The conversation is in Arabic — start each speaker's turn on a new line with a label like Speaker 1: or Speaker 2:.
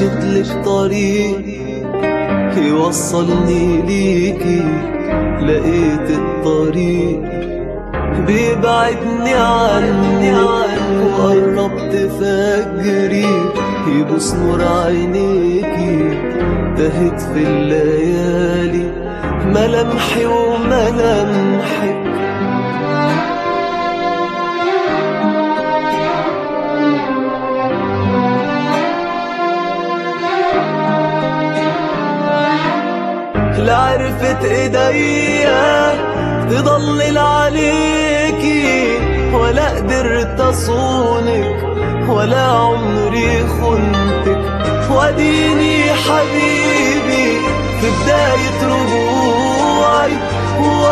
Speaker 1: مشيتلك طريق يوصلني ليكي، لقيت الطريق بيبعدني عني وقربت فجري يبوس نور عينيكي، تهت في الليالي ملامحي وملامحك. لا عرفت ايديا تضلل عليكي، ولا قدرت اصونك، ولا عمري خنتك، واديني حبيبي في بداية رجوعي